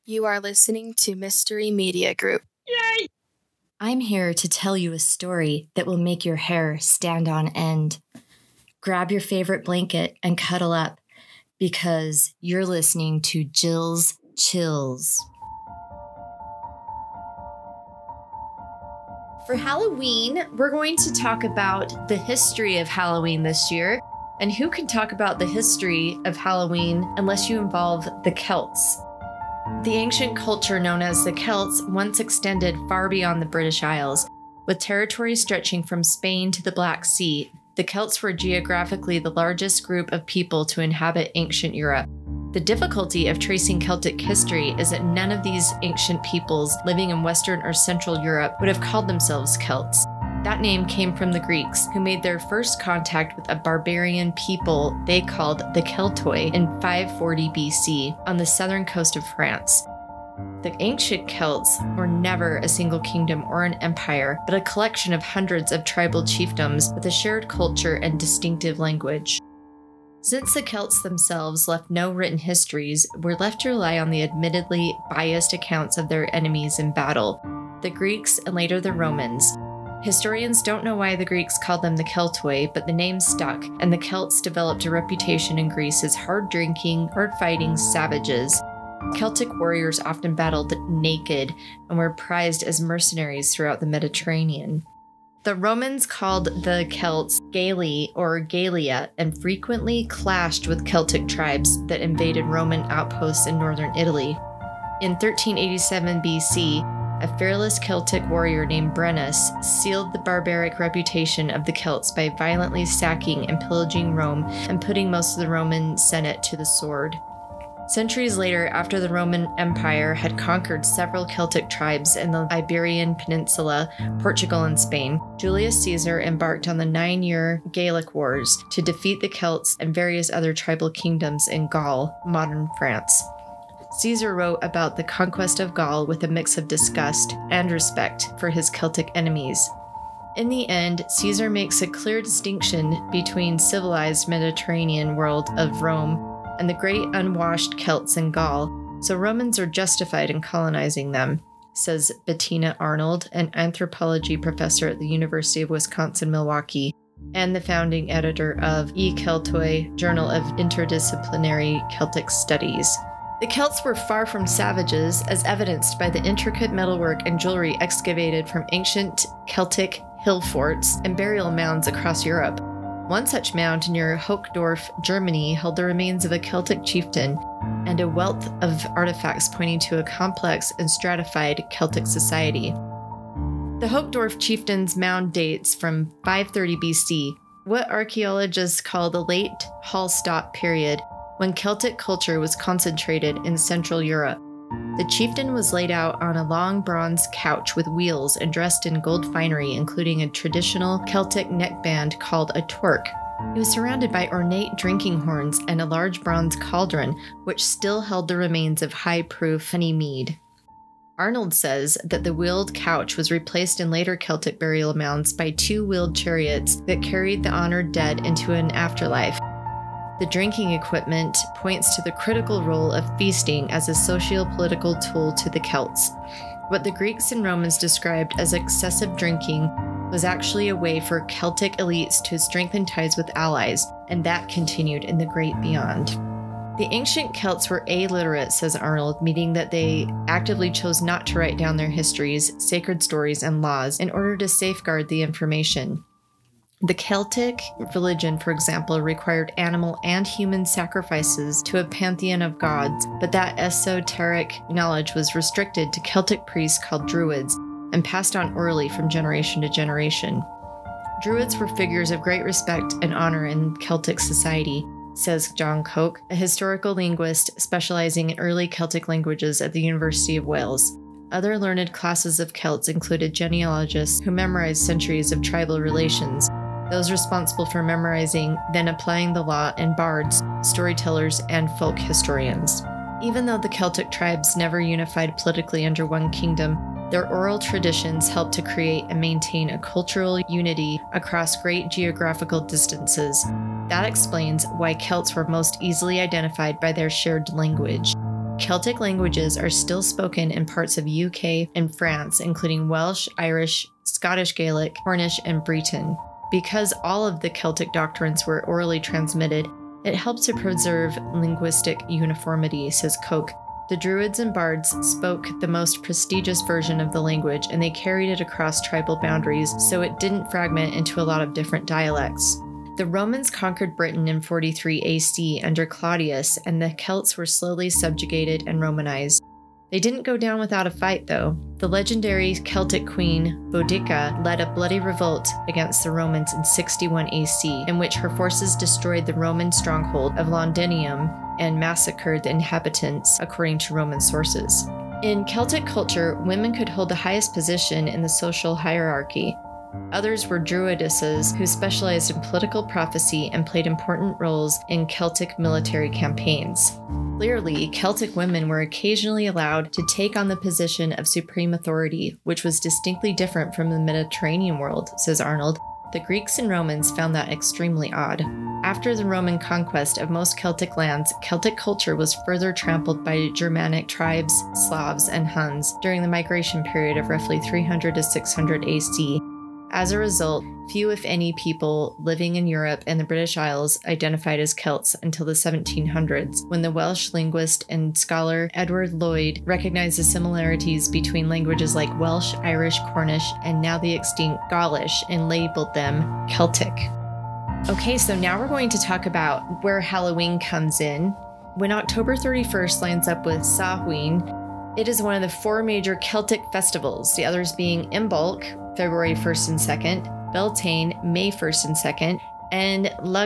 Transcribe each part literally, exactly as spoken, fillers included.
You are listening to Mystery Media Group. Yay! I'm here to tell you a story that will make your hair stand on end. Grab your favorite blanket and cuddle up because you're listening to Jill's Chills. For Halloween, we're going to talk about the history of Halloween this year. And who can talk about the history of Halloween unless you involve the Celts? The ancient culture known as the Celts once extended far beyond the British Isles. With territory stretching from Spain to the Black Sea, the Celts were geographically the largest group of people to inhabit ancient Europe. The difficulty of tracing Celtic history is that none of these ancient peoples living in Western or Central Europe would have called themselves Celts. That name came from the Greeks, who made their first contact with a barbarian people they called the Keltoi in five forty B C on the southern coast of France. The ancient Celts were never a single kingdom or an empire, but a collection of hundreds of tribal chiefdoms with a shared culture and distinctive language. Since the Celts themselves left no written histories, we're left to rely on the admittedly biased accounts of their enemies in battle, the Greeks and later the Romans. Historians don't know why the Greeks called them the Keltoi, but the name stuck, and the Celts developed a reputation in Greece as hard-drinking, hard-fighting savages. Celtic warriors often battled naked and were prized as mercenaries throughout the Mediterranean. The Romans called the Celts Galli or Gallia and frequently clashed with Celtic tribes that invaded Roman outposts in northern Italy. In thirteen eighty-seven B C, a fearless Celtic warrior named Brennus sealed the barbaric reputation of the Celts by violently sacking and pillaging Rome and putting most of the Roman Senate to the sword. Centuries later, after the Roman Empire had conquered several Celtic tribes in the Iberian Peninsula, Portugal, and Spain, Julius Caesar embarked on the nine-year Gallic Wars to defeat the Celts and various other tribal kingdoms in Gaul, modern France. Caesar wrote about the conquest of Gaul with a mix of disgust and respect for his Celtic enemies. In the end, Caesar makes a clear distinction between civilized Mediterranean world of Rome and the great unwashed Celts in Gaul, so Romans are justified in colonizing them, says Bettina Arnold, an anthropology professor at the University of Wisconsin-Milwaukee, and the founding editor of E Keltoi, Journal of Interdisciplinary Celtic Studies. The Celts were far from savages, as evidenced by the intricate metalwork and jewelry excavated from ancient Celtic hill forts and burial mounds across Europe. One such mound near Hochdorf, Germany, held the remains of a Celtic chieftain and a wealth of artifacts pointing to a complex and stratified Celtic society. The Hochdorf chieftain's mound dates from five thirty B C, what archaeologists call the late Hallstatt period, when Celtic culture was concentrated in Central Europe. The chieftain was laid out on a long bronze couch with wheels and dressed in gold finery, including a traditional Celtic neckband called a torque. He was surrounded by ornate drinking horns and a large bronze cauldron, which still held the remains of high-proof honey mead. Arnold says that the wheeled couch was replaced in later Celtic burial mounds by two wheeled chariots that carried the honored dead into an afterlife. The drinking equipment points to the critical role of feasting as a socio-political tool to the Celts. What the Greeks and Romans described as excessive drinking was actually a way for Celtic elites to strengthen ties with allies, and that continued in the great beyond. The ancient Celts were illiterate, says Arnold, meaning that they actively chose not to write down their histories, sacred stories, and laws in order to safeguard the information. The Celtic religion, for example, required animal and human sacrifices to a pantheon of gods, but that esoteric knowledge was restricted to Celtic priests called Druids and passed on orally from generation to generation. Druids were figures of great respect and honor in Celtic society, says John Coke, a historical linguist specializing in early Celtic languages at the University of Wales. Other learned classes of Celts included genealogists who memorized centuries of tribal relations, those responsible for memorizing, then applying the law, and bards, storytellers, and folk historians. Even though the Celtic tribes never unified politically under one kingdom, their oral traditions helped to create and maintain a cultural unity across great geographical distances. That explains why Celts were most easily identified by their shared language. Celtic languages are still spoken in parts of U K and France, including Welsh, Irish, Scottish Gaelic, Cornish, and Breton. Because all of the Celtic doctrines were orally transmitted, it helped to preserve linguistic uniformity, says Koch. The Druids and Bards spoke the most prestigious version of the language, and they carried it across tribal boundaries, so it didn't fragment into a lot of different dialects. The Romans conquered Britain in forty-three A C under Claudius, and the Celts were slowly subjugated and Romanized. They didn't go down without a fight, though. The legendary Celtic queen, Boudica, led a bloody revolt against the Romans in sixty-one A C, in which her forces destroyed the Roman stronghold of Londinium and massacred the inhabitants, according to Roman sources. In Celtic culture, women could hold the highest position in the social hierarchy. Others were druidesses who specialized in political prophecy and played important roles in Celtic military campaigns. Clearly, Celtic women were occasionally allowed to take on the position of supreme authority, which was distinctly different from the Mediterranean world, says Arnold. The Greeks and Romans found that extremely odd. After the Roman conquest of most Celtic lands, Celtic culture was further trampled by Germanic tribes, Slavs, and Huns during the migration period of roughly three hundred to six hundred A C. As a result, few if any people living in Europe and the British Isles identified as Celts until the seventeen hundreds, when the Welsh linguist and scholar Edward Lloyd recognized the similarities between languages like Welsh, Irish, Cornish, and now the extinct Gaulish, and labeled them Celtic. Okay, so now we're going to talk about where Halloween comes in. When October thirty-first lines up with Samhain, it is one of the four major Celtic festivals, the others being Imbolc, February first and second, Beltane, May first and second, and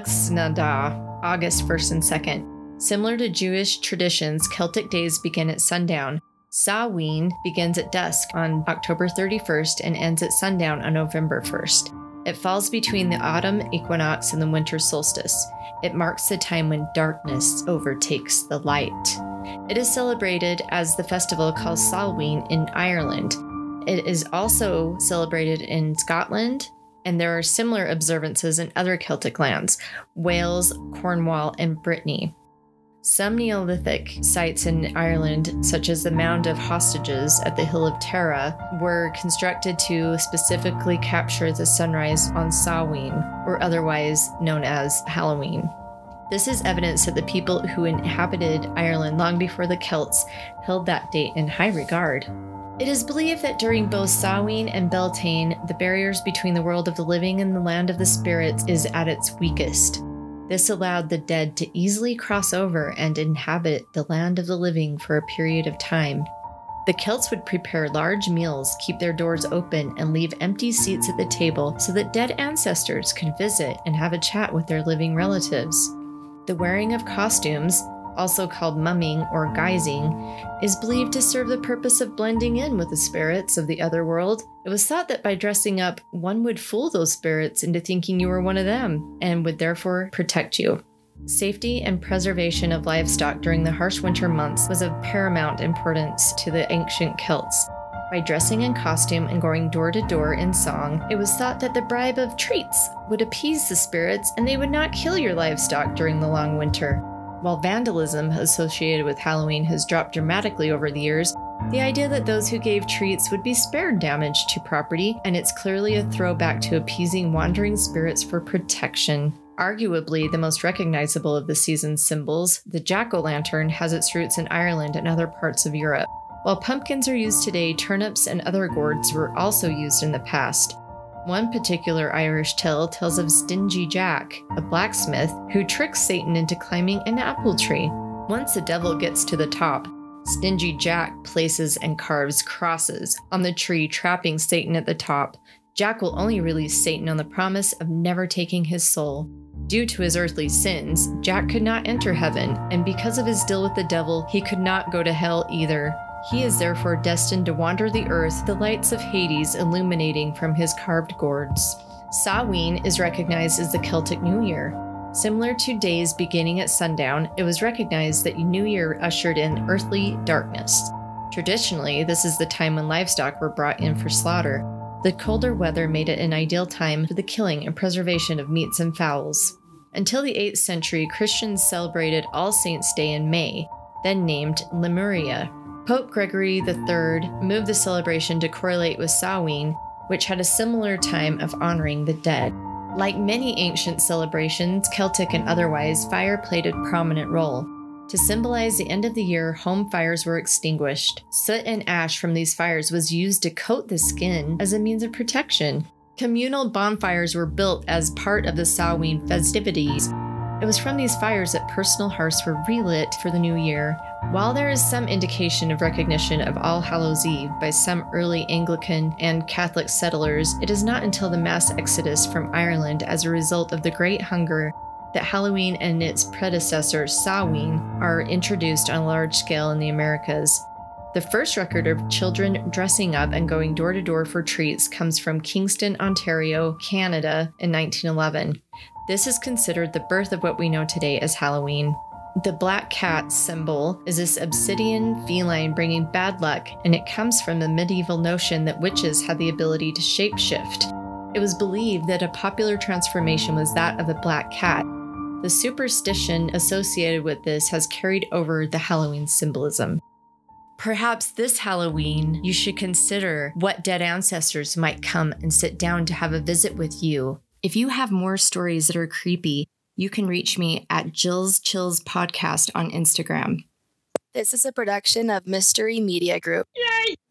Lughnasadh, August first and second. Similar to Jewish traditions, Celtic days begin at sundown. Samhain begins at dusk on October thirty-first and ends at sundown on November first. It falls between the autumn equinox and the winter solstice. It marks the time when darkness overtakes the light. It is celebrated as the festival called Samhain in Ireland. It is also celebrated in Scotland, and there are similar observances in other Celtic lands, Wales, Cornwall, and Brittany. Some Neolithic sites in Ireland, such as the Mound of Hostages at the Hill of Tara, were constructed to specifically capture the sunrise on Samhain, or otherwise known as Halloween. This is evidence that the people who inhabited Ireland long before the Celts held that date in high regard. It is believed that during both Samhain and Beltane, the barriers between the world of the living and the land of the spirits is at its weakest. This allowed the dead to easily cross over and inhabit the land of the living for a period of time. The Celts would prepare large meals, keep their doors open, and leave empty seats at the table so that dead ancestors could visit and have a chat with their living relatives. The wearing of costumes, also called mumming or guising, is believed to serve the purpose of blending in with the spirits of the other world. It was thought that by dressing up, one would fool those spirits into thinking you were one of them, and would therefore protect you. Safety and preservation of livestock during the harsh winter months was of paramount importance to the ancient Celts. By dressing in costume and going door to door in song, it was thought that the bribe of treats would appease the spirits and they would not kill your livestock during the long winter. While vandalism associated with Halloween has dropped dramatically over the years, the idea that those who gave treats would be spared damage to property, and it's clearly a throwback to appeasing wandering spirits for protection. Arguably the most recognizable of the season's symbols, the jack-o'-lantern has its roots in Ireland and other parts of Europe. While pumpkins are used today, turnips and other gourds were also used in the past. One particular Irish tale tells of Stingy Jack, a blacksmith who tricks Satan into climbing an apple tree. Once the devil gets to the top, Stingy Jack places and carves crosses on the tree, trapping Satan at the top. Jack will only release Satan on the promise of never taking his soul. Due to his earthly sins, Jack could not enter heaven, and because of his deal with the devil, he could not go to hell either. He is therefore destined to wander the earth, the lights of Hades illuminating from his carved gourds. Samhain is recognized as the Celtic New Year. Similar to days beginning at sundown, it was recognized that New Year ushered in earthly darkness. Traditionally, this is the time when livestock were brought in for slaughter. The colder weather made it an ideal time for the killing and preservation of meats and fowls. Until the eighth century, Christians celebrated All Saints' Day in May. then named Lemuria. Pope Gregory the Third moved the celebration to correlate with Samhain, which had a similar time of honoring the dead. Like many ancient celebrations, Celtic and otherwise, fire played a prominent role. To symbolize the end of the year, home fires were extinguished. Soot and ash from these fires was used to coat the skin as a means of protection. Communal bonfires were built as part of the Samhain festivities. It was from these fires that personal hearths were relit for the new year. While there is some indication of recognition of All Hallows' Eve by some early Anglican and Catholic settlers, it is not until the mass exodus from Ireland as a result of the Great Hunger that Halloween and its predecessor, Samhain, are introduced on a large scale in the Americas. The first record of children dressing up and going door to door for treats comes from Kingston, Ontario, Canada in nineteen eleven. This is considered the birth of what we know today as Halloween. The black cat symbol is this obsidian feline bringing bad luck, and it comes from the medieval notion that witches had the ability to shapeshift. It was believed that a popular transformation was that of a black cat. The superstition associated with this has carried over the Halloween symbolism. Perhaps this Halloween, you should consider what dead ancestors might come and sit down to have a visit with you. If you have more stories that are creepy, you can reach me at Jill's Chills Podcast on Instagram. This is a production of Mystery Media Group. Yay!